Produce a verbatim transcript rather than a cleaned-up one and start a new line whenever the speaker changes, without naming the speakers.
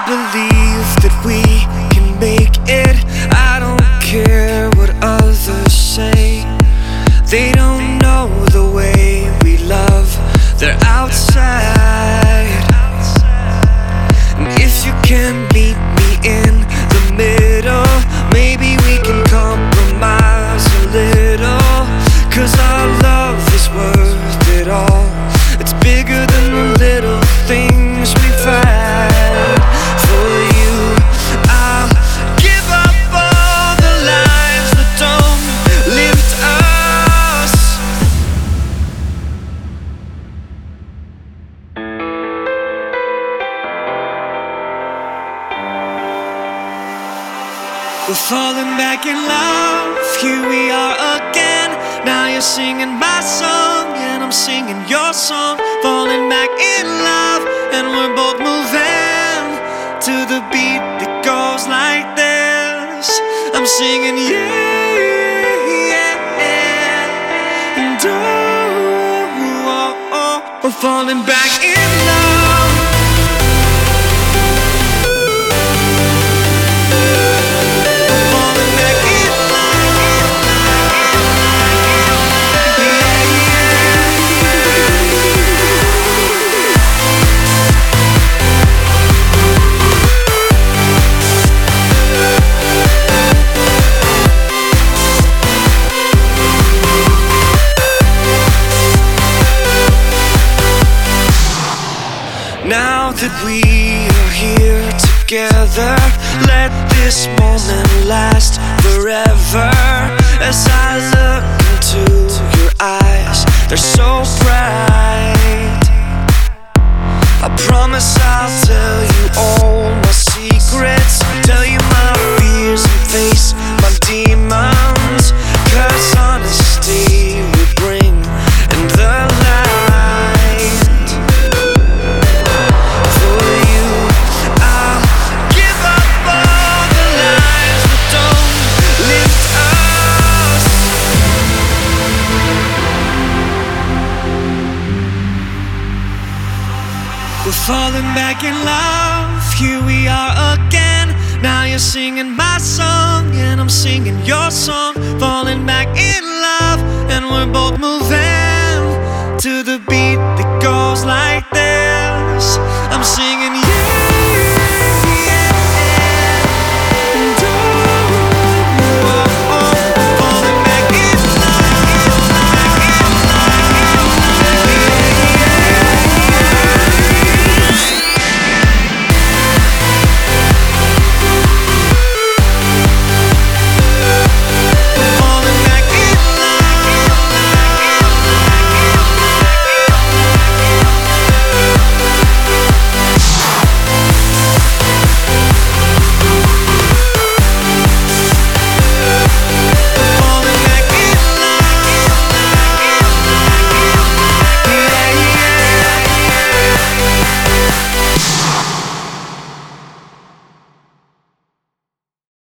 believe that we can make it. I don't care what others say. They don't know the way we love. They're outside. And if you can meet me in the middle, maybe we can compromise a little. Cause our love is worth it all. It's bigger than the little things we've had. For you, I'll give up all the lives that don't lift us. We're falling back in love. Here we are again. Now you're singing my song and I'm singing your song. Falling back in love, and we're both moving to the beat that goes like this. I'm singing yeah, yeah, and oh, oh, oh, we're falling back in love. Now that we are here together, let this moment last forever. As I look into your eyes, they're so bright. I promise I'll tell you all my secrets, tell you my fears and face my demons. Cause honesty will bring in the light. We're falling back in love, here we are again. Now you're singing my song and I'm singing your song. Falling back in love, and we're both